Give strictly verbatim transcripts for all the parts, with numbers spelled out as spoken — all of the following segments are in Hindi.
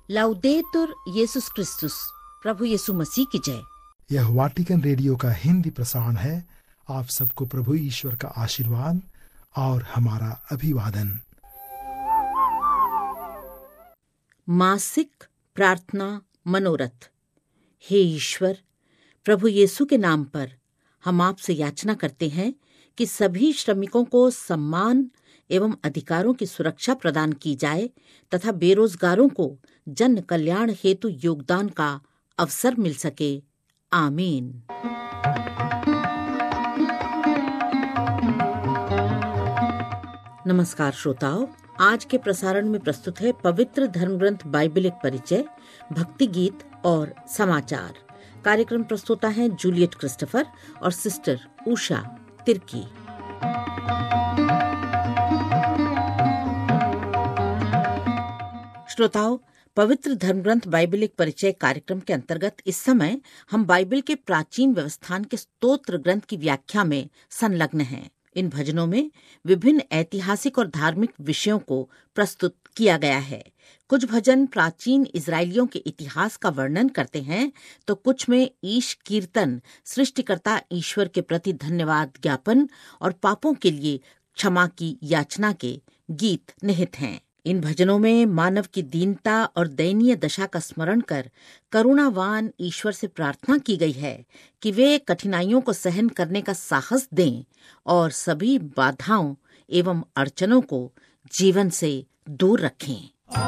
लाउदेतुर येसुस क्रिस्तुस, प्रभु यीशु मसीह की जय। यह वाटिकन रेडियो का हिंदी प्रसारण है। आप सबको प्रभु ईश्वर का आशीर्वाद और हमारा अभिवादन। मासिक प्रार्थना मनोरथ। हे ईश्वर, प्रभु यीशु के नाम पर हम आपसे याचना करते हैं कि सभी श्रमिकों को सम्मान एवं अधिकारों की सुरक्षा प्रदान की जाए तथा बेरोजगारों को जन कल्याण हेतु योगदान का अवसर मिल सके। आमीन। नमस्कार श्रोताओं, आज के प्रसारण में प्रस्तुत है पवित्र धर्मग्रंथ बाइबल एक परिचय, भक्ति गीत और समाचार। कार्यक्रम प्रस्तुता है जूलियट क्रिस्टोफर और सिस्टर उषा तिर्की। श्रोताओं, पवित्र धर्मग्रंथ बाइबल एक परिचय कार्यक्रम के अंतर्गत इस समय हम बाइबल के प्राचीन व्यवस्थान के स्तोत्र ग्रंथ की व्याख्या में संलग्न हैं। इन भजनों में विभिन्न ऐतिहासिक और धार्मिक विषयों को प्रस्तुत किया गया है। कुछ भजन प्राचीन इजरायलियों के इतिहास का वर्णन करते हैं, तो कुछ में ईश कीर्तन, सृष्टिकर्ता ईश्वर के प्रति धन्यवाद ज्ञापन और पापों के लिए क्षमा की याचना के गीत निहित हैं। इन भजनों में मानव की दीनता और दयनीय दशा का स्मरण कर करुणावान ईश्वर से प्रार्थना की गई है कि वे कठिनाइयों को सहन करने का साहस दें और सभी बाधाओं एवं अड़चनों को जीवन से दूर रखें।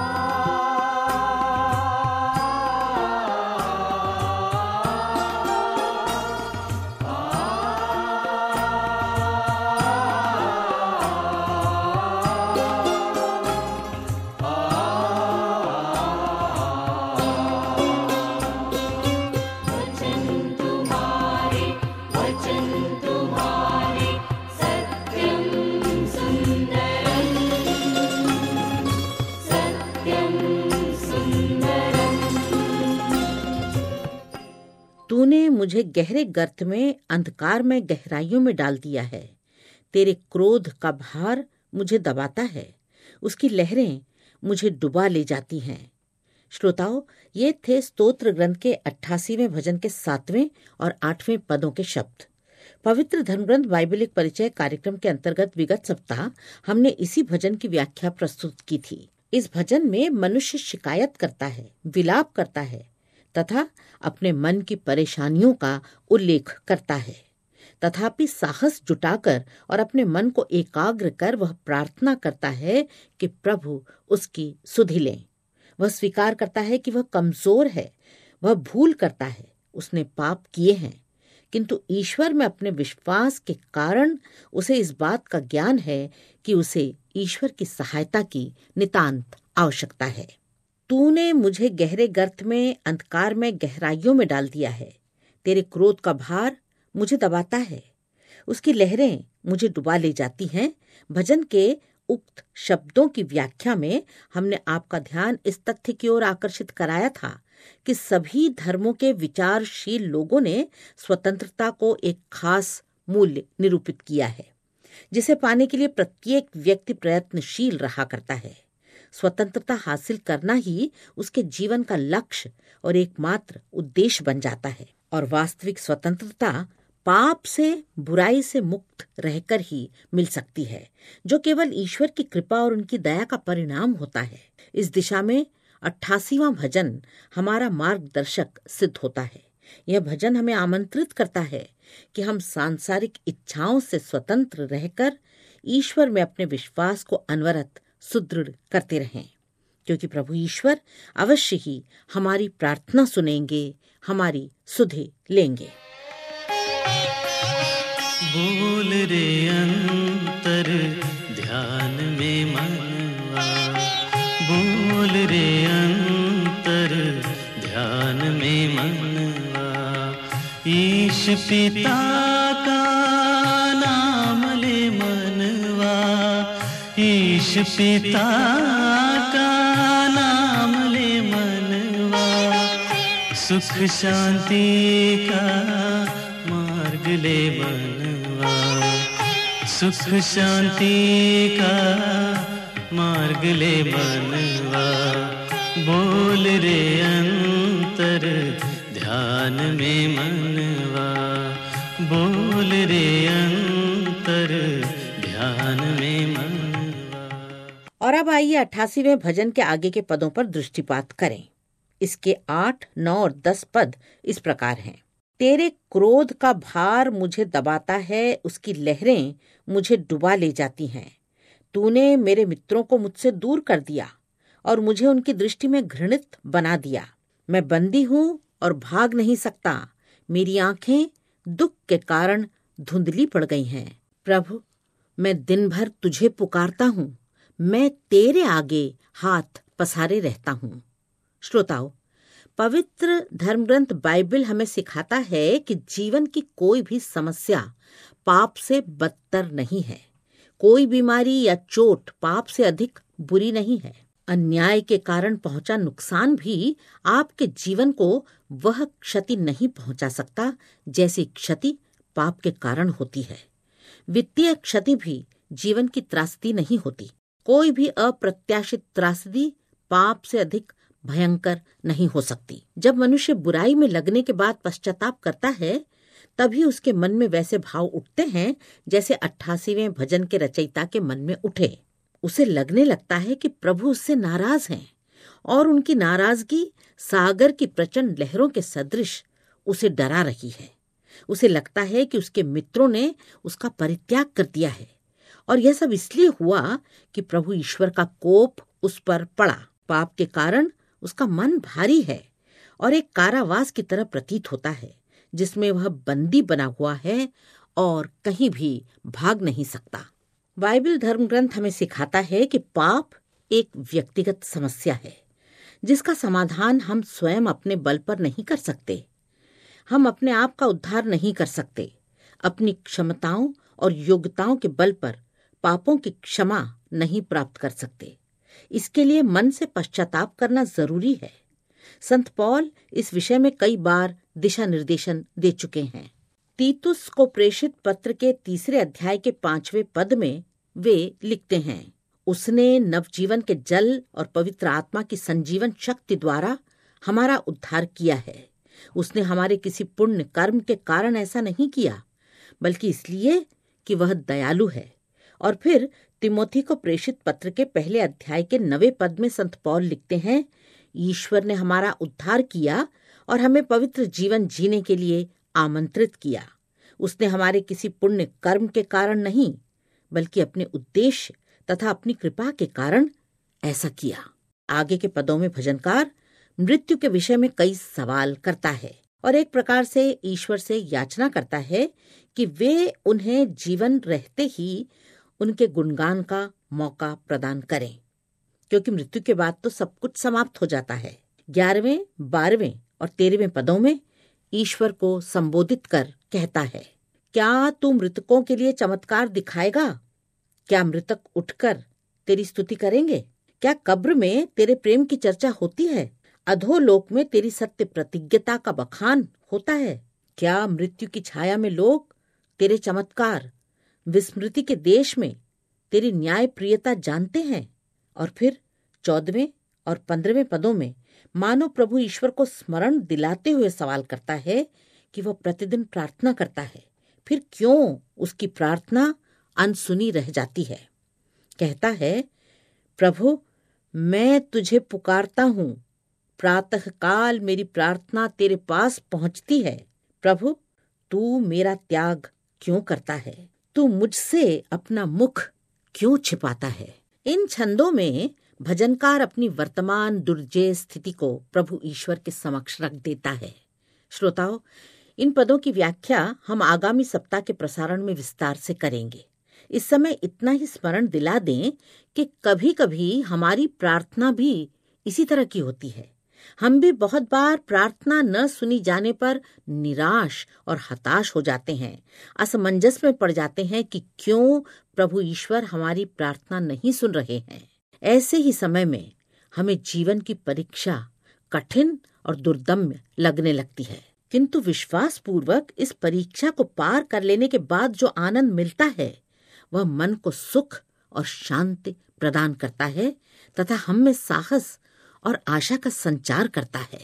तूने मुझे गहरे गर्त में, अंधकार में गहराइयों में डाल दिया है। तेरे क्रोध का भार मुझे दबाता है, उसकी लहरें मुझे डुबा ले जाती हैं। श्रोताओं, ये थे स्तोत्र ग्रंथ के अट्ठासीवें भजन के सातवें और आठवें पदों के शब्द। पवित्र धर्मग्रंथ बाइबल एक परिचय कार्यक्रम के अंतर्गत विगत सप्ताह हमने इसी भजन की व्याख्या प्रस्तुत की थी। इस भजन में मनुष्य शिकायत करता है, विलाप करता है तथा अपने मन की परेशानियों का उल्लेख करता है। तथापि साहस जुटाकर और अपने मन को एकाग्र कर वह प्रार्थना करता है कि प्रभु उसकी सुधि लें। वह स्वीकार करता है कि वह कमजोर है, वह भूल करता है, उसने पाप किए हैं, किंतु ईश्वर में अपने विश्वास के कारण उसे इस बात का ज्ञान है कि उसे ईश्वर की सहायता की नितांत आवश्यकता है। तूने मुझे गहरे गर्त में, अंधकार में गहराइयों में डाल दिया है। तेरे क्रोध का भार मुझे दबाता है, उसकी लहरें मुझे डुबा ले जाती हैं। भजन के उक्त शब्दों की व्याख्या में हमने आपका ध्यान इस तथ्य की ओर आकर्षित कराया था कि सभी धर्मों के विचारशील लोगों ने स्वतंत्रता को एक खास मूल्य निरूपित किया है, जिसे पाने के लिए प्रत्येक व्यक्ति प्रयत्नशील रहा करता है। स्वतंत्रता हासिल करना ही उसके जीवन का लक्ष्य और एकमात्र उद्देश्य बन जाता है। और वास्तविक स्वतंत्रता पाप से, बुराई से मुक्त रहकर ही मिल सकती है, जो केवल ईश्वर की कृपा और उनकी दया का परिणाम होता है। इस दिशा में अट्ठासीवां भजन हमारा मार्गदर्शक सिद्ध होता है। यह भजन हमें आमंत्रित करता है कि हम सांसारिक इच्छाओं से स्वतंत्र रहकर ईश्वर में अपने विश्वास को अनवरत सुदृढ़ करते रहें, क्योंकि प्रभु ईश्वर अवश्य ही हमारी प्रार्थना सुनेंगे, हमारी सुधि लेंगे। बोल रे अंतर ध्यान में मनवा, बोल रे अंतर ध्यान में मनवा, ईश पिता का नाम ले मनवा, ईश पिता का नाम ले मनवा, सुख शांति का मार्ग ले मनवा, सुख शांति का मार्ग ले मनवा, बोल रे अंतर ध्यान में मनवा, बोल रे अंतर ध्यान में मनवा। और अब आइए अट्ठासीवें भजन के आगे के पदों पर दृष्टिपात करें। इसके आठ, नौ और दस पद इस प्रकार हैं। तेरे क्रोध का भार मुझे दबाता है, उसकी लहरें मुझे डुबा ले जाती हैं। तूने मेरे मित्रों को मुझसे दूर कर दिया और मुझे उनकी दृष्टि में घृणित बना दिया। मैं बंदी हूँ और भाग नहीं सकता, मेरी आंखें दुख के कारण धुंधली पड़ गई हैं। प्रभु, मैं दिन भर तुझे पुकारता हूँ, मैं तेरे आगे हाथ पसारे रहता हूँ। श्रोताओ, पवित्र धर्मग्रंथ बाइबल हमें सिखाता है कि जीवन की कोई भी समस्या पाप से बदतर नहीं है। कोई बीमारी या चोट पाप से अधिक बुरी नहीं है। अन्याय के कारण पहुंचा नुकसान भी आपके जीवन को वह क्षति नहीं पहुंचा सकता जैसी क्षति पाप के कारण होती है। वित्तीय क्षति भी जीवन की त्रासदी नहीं होती। कोई भी अप्रत्याशित त्रासदी पाप से अधिक भयंकर नहीं हो सकती। जब मनुष्य बुराई में लगने के बाद पश्चाताप करता है, तभी उसके मन में वैसे भाव उठते हैं जैसे अट्ठासीवें भजन के रचयिता के मन में उठे। उसे लगने लगता है कि प्रभु उससे नाराज हैं और उनकी नाराजगी सागर की प्रचंड लहरों के सदृश उसे डरा रही है। उसे लगता है कि उसके मित्रों ने उसका परित्याग कर दिया है और यह सब इसलिए हुआ कि प्रभु ईश्वर का कोप उस पर पड़ा। पाप के कारण उसका मन भारी है और एक कारावास की तरह प्रतीत होता है जिसमें वह बंदी बना हुआ है और कहीं भी भाग नहीं सकता। बाइबल धर्म ग्रंथ हमें सिखाता है कि पाप एक व्यक्तिगत समस्या है जिसका समाधान हम स्वयं अपने बल पर नहीं कर सकते। हम अपने आप का उद्धार नहीं कर सकते। अपनी क्षमताओं और योग्यताओं के बल पर पापों की क्षमा नहीं प्राप्त कर सकते। इसके लिए मन से पश्चाताप करना जरूरी है। संत पौल इस विषय में कई बार दिशा निर्देशन दे चुके हैं। तीतुस को प्रेषित पत्र के तीसरे अध्याय के पांचवें पद में वे लिखते हैं, उसने नवजीवन के जल और पवित्र आत्मा की संजीवन शक्ति द्वारा हमारा उद्धार किया है। उसने हमारे किसी पुण्य कर्म के कारण ऐसा नहीं किया, बल्कि इसलिए कि वह दयालु है। और फिर तिमोथी को प्रेषित पत्र के पहले अध्याय के नवे पद में संत पौल लिखते हैं, ईश्वर ने हमारा उद्धार किया और हमें पवित्र जीवन जीने के लिए आमंत्रित किया। उसने हमारे किसी पुण्य कर्म के कारण नहीं, बल्कि अपने उद्देश्य तथा अपनी कृपा के कारण ऐसा किया। आगे के पदों में भजनकार मृत्यु के विषय में कई सवाल करता है और एक प्रकार से ईश्वर से याचना करता है कि वे उन्हें जीवन रहते ही उनके गुणगान का मौका प्रदान करें, क्योंकि मृत्यु के बाद तो सब कुछ समाप्त हो जाता है। ग्यारहवें, बारहवें और तेरहवें पदों में ईश्वर को संबोधित कर कहता है, क्या तू मृतकों के लिए चमत्कार दिखाएगा? क्या मृतक उठकर तेरी स्तुति करेंगे? क्या कब्र में तेरे प्रेम की चर्चा होती है? अधोलोक में तेरी सत्य प्रतिज्ञता का बखान होता है? क्या मृत्यु की छाया में लोग तेरे चमत्कार, विस्मृति के देश में तेरी न्याय प्रियता जानते हैं? और फिर चौदहवें और पंद्रहवें पदों में मानो प्रभु ईश्वर को स्मरण दिलाते हुए सवाल करता है कि वह प्रतिदिन प्रार्थना करता है, फिर क्यों उसकी प्रार्थना अनसुनी रह जाती है। कहता है, प्रभु मैं तुझे पुकारता हूँ, प्रातः काल मेरी प्रार्थना तेरे पास पहुंचती है। प्रभु तू मेरा त्याग क्यों करता है? तू मुझसे अपना मुख क्यों छिपाता है? इन छंदों में भजनकार अपनी वर्तमान दुर्जय स्थिति को प्रभु ईश्वर के समक्ष रख देता है। श्रोताओ, इन पदों की व्याख्या हम आगामी सप्ताह के प्रसारण में विस्तार से करेंगे। इस समय इतना ही स्मरण दिला दें कि कभी कभी हमारी प्रार्थना भी इसी तरह की होती है। हम भी बहुत बार प्रार्थना न सुनी जाने पर निराश और हताश हो जाते हैं, असमंजस में पड़ जाते हैं कि क्यों प्रभु ईश्वर हमारी प्रार्थना नहीं सुन रहे हैं। ऐसे ही समय में हमें जीवन की परीक्षा कठिन और दुर्दम्य लगने लगती है, किंतु विश्वास पूर्वक इस परीक्षा को पार कर लेने के बाद जो आनंद मिलता है वह मन को सुख और शांति प्रदान करता है तथा हम में साहस और आशा का संचार करता है।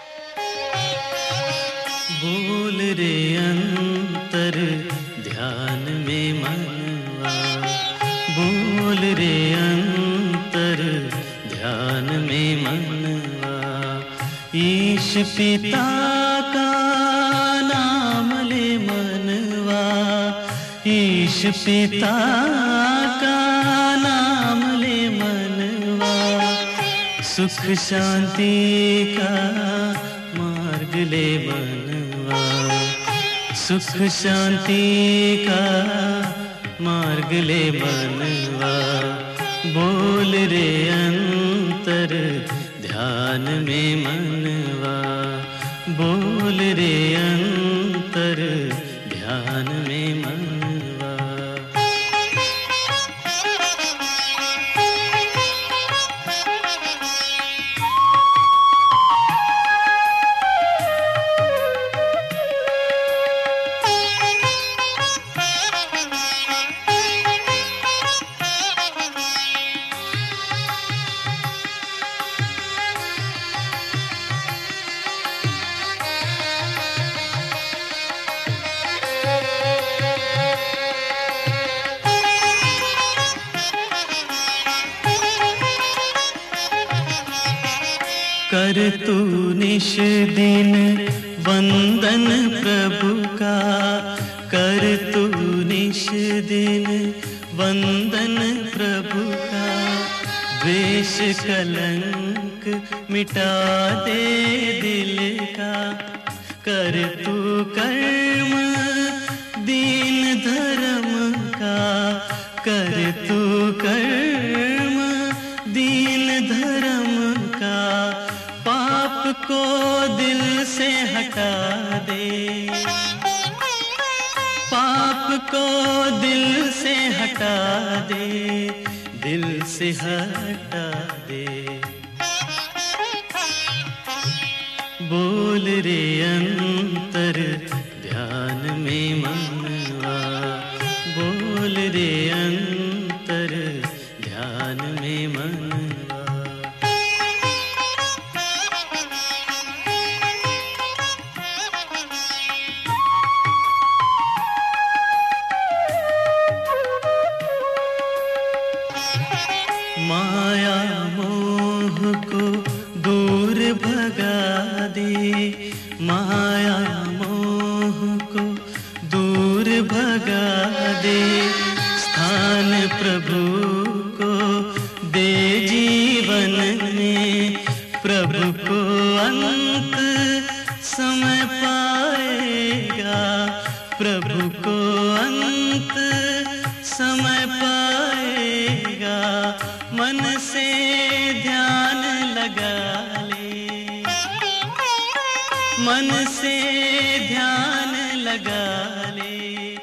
बोल रे अंतर ध्यान में मनवा, बोल रे अंतर ध्यान में मनवा, ईश पिता का नाम ले मनवा, ईश पिता का नाम ले मनवा, सुख शांति का मार्ग ले मनवा, सुख शांति का मार्ग ले मनवा, बोल रे अंतर ध्यान में मनवा, बोल रे अंतर ध्यान में मनवा। कर तू निश दिन वंदन प्रभु का, कर तू निश दिन वंदन प्रभु का, द्वेष कलंक मिटा दे दिल का, कर तू कर्म दीन धर्म का, कर तू कर्म दीन धर्म का, पाप को दिल से हटा दे, पाप को दिल से हटा दे, दिल से हटा दे, बोल रे अंतर ध्यान में मनवा, बोल रे अंतर ध्यान में मनवा। माया मोह को दूर भगा दे, माया मोह को दूर भगा दे, स्थान प्रभु को दे जीवन में, प्रभु को अंत समय पाएगा, प्रभु को अंत समय पाएगा, मन से ध्यान लगा ले, मन से ध्यान लगा ले।